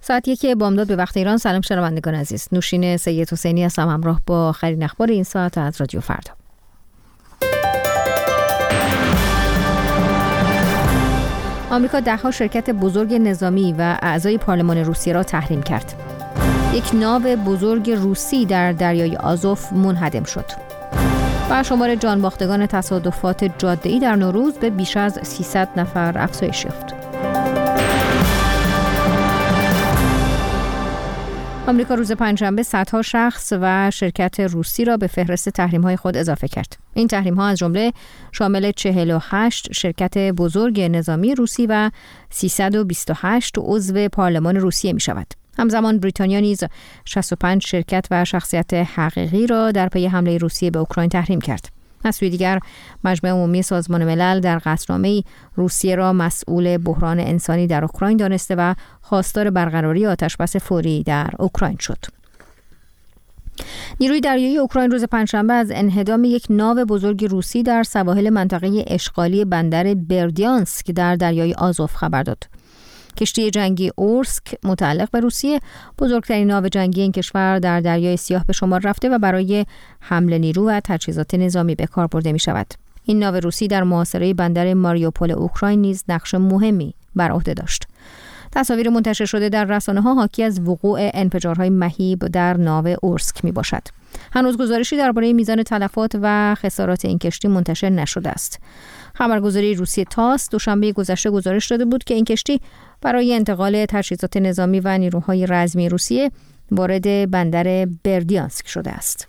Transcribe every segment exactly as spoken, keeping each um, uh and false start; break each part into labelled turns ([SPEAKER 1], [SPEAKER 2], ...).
[SPEAKER 1] ساعت یک بامداد به وقت ایران. سلام شنوندگان عزیز، نوشین سید حسینی هستم همراه با آخرین اخبار این ساعت از رادیو فردا. آمریکا ده‌ها شرکت بزرگ نظامی و اعضای پارلمان روسیه را تحریم کرد. یک ناو بزرگ روسی در دریای آزوف منهدم شد. و شمار جانباختگان تصادفات جاده‌ای در نوروز به بیش از سیصد نفر افزایش یافت. آمریکا روز پنجشنبه صدها شخص و شرکت روسی را به فهرست تحریم‌های خود اضافه کرد. این تحریم‌ها از جمله شامل چهل و هشت شرکت بزرگ نظامی روسی و سیصد و بیست و هشت عضو پارلمان روسیه می‌شود. همزمان بریتانیا نیز شصت و پنج شرکت و شخصیت حقیقی را در پی حمله روسیه به اوکراین تحریم کرد. از سوی دیگر مجمع عمومی سازمان ملل در قطعنامه‌ای روسیه را مسئول بحران انسانی در اوکراین دانسته و خواستار برقراری آتشبس فوری در اوکراین شد. نیروی دریایی اوکراین روز پنجشنبه از انهدام یک ناو بزرگ روسی در سواحل منطقه اشغالی بندر بردیانسک در دریای آزوف خبر داد. کشتی جنگی اورسک متعلق به روسیه بزرگترین ناو جنگی این کشور در دریای سیاه به شمار رفته و برای حمل نیرو و تجهیزات نظامی به کار برده می شود. این ناو روسی در محاصره بندر ماریوپول اوکراین نیز نقش مهمی بر عهده داشت. تصاویر منتشر شده در رسانه‌ها حاکی از وقوع انفجارهای مهیب در ناو اورسک می باشد. هنوز گزارشی درباره میزان تلفات و خسارات این کشتی منتشر نشده است. خبرگزاری روسیه تاس دوشنبه گذشته گزارش داده بود که این کشتی برای انتقال تجهیزات نظامی و نیروهای رزمی روسیه وارد بندر بردیانسک شده است.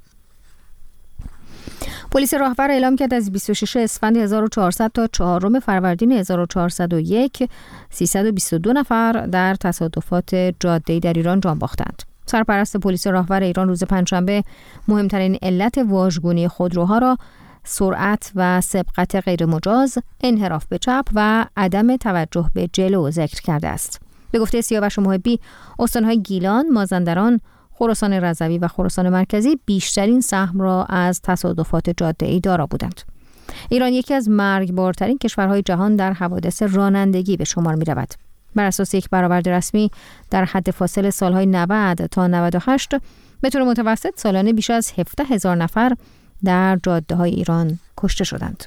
[SPEAKER 1] پلیس راهور اعلام کرد از بیست و ششم اسفند هزار و چهارصد تا چهارم فروردین هزار و چهارصد و یک سیصد و بیست و دو نفر در تصادفات جاده‌ای در ایران جان باختند. سرپرست پلیس راهور ایران روز پنجشنبه مهمترین علت واژگونی خودروها را سرعت و سبقت غیرمجاز، انحراف به چپ و عدم توجه به جلو ذکر کرده است. به گفته سیاوش محبی، استان‌های گیلان، مازندران، خراسان رضوی و خراسان مرکزی بیشترین سهم را از تصادفات جاده‌ای دارا بودند. ایران یکی از مرگبارترین کشورهای جهان در حوادث رانندگی به شمار می‌رود. بر اساس یک برآورد رسمی در حد فاصل سالهای نود تا نود و هشت به طور متوسط سالانه بیش از هفده هزار نفر در جاده‌های ایران کشته شدند.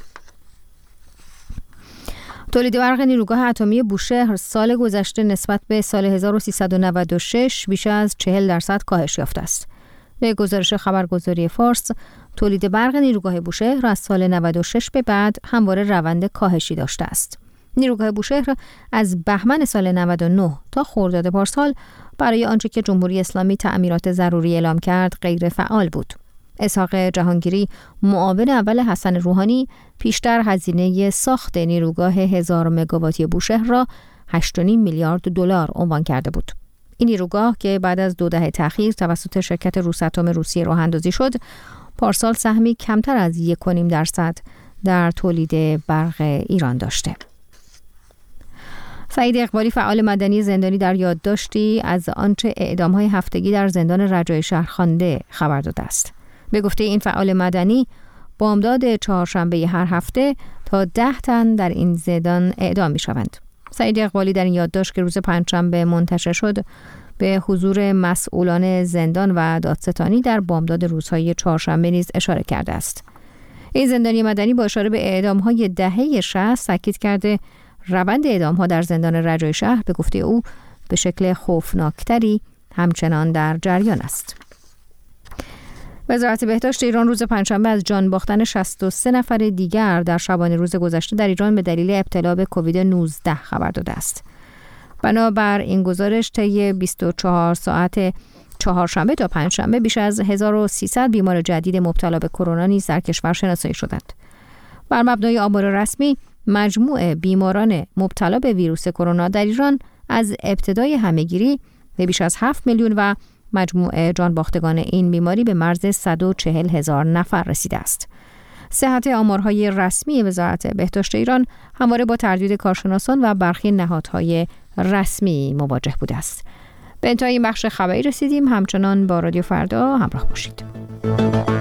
[SPEAKER 1] تولید برق نیروگاه اتمی بوشهر سال گذشته نسبت به سال هزار و سیصد و نود و شش بیش از چهل درصد کاهش یافته است. به گزارش خبرگزاری فارس، تولید برق نیروگاه بوشهر از سال نود و شش به بعد همواره روند کاهشی داشته است. نیروگاه بوشهر از بهمن سال نود و نه تا خرداد پارسال برای آنچه که جمهوری اسلامی تعمیرات ضروری اعلام کرد غیر فعال بود. اسحاق جهانگیری، معاون اول حسن روحانی، پیشتر هزینه ساخت نیروگاه هزار مگاواتی بوشهر را هشت و نیم میلیارد دلار عنوان کرده بود. این نیروگاه که بعد از دو دهه تأخیر توسط شرکت روساتوم روسیه راه اندازی شد، پارسال سهمی کمتر از یک و نیم درصد در تولید برق ایران داشته. سعید اقبالی، فعال مدنی زندانی، در یادداشتی از آنچه اعدام‌های هفتگی در زندان رجای شهر خوانده خبر داده است. به گفته این فعال مدنی، بامداد چهارشنبه هر هفته تا ده تن در این زندان اعدام می شوند. سعید اقبالی در این یادداشت که روز پنجشنبه منتشر شد به حضور مسئولان زندان و دادستانی در بامداد روزهای چهارشنبه نیز اشاره کرده است. این زندانی مدنی با اشاره به اعدام‌های دهه شصت تاکید کرده روند اعدام‌ها در زندان رجای شهر به گفته او به شکل خوفناکتری همچنان در جریان است. وزارت بهداشت ایران روز پنجشنبه از جان باختن شصت و سه نفر دیگر در شبانه روز گذشته در ایران به دلیل ابتلا به کووید نوزده خبر داده است. بنابر این گزارش طی بیست و چهار ساعت چهارشنبه تا پنجشنبه بیش از هزار و سیصد بیمار جدید مبتلا به کرونا نیز در کشور شناسایی شدند. بر مبنای آمار رسمی، مجموع بیماران مبتلا به ویروس کرونا در ایران از ابتدای همهگیری به بیش از هفت میلیون و مجموع جان باختگان این بیماری به مرز صد و چهل هزار نفر رسیده است. صحت آمارهای رسمی وزارت بهداشت ایران همواره با تردید کارشناسان و برخی نهادهای رسمی مواجه بوده است. به انتهای این بخش خبری رسیدیم. همچنان با رادیو فردا همراه باشید.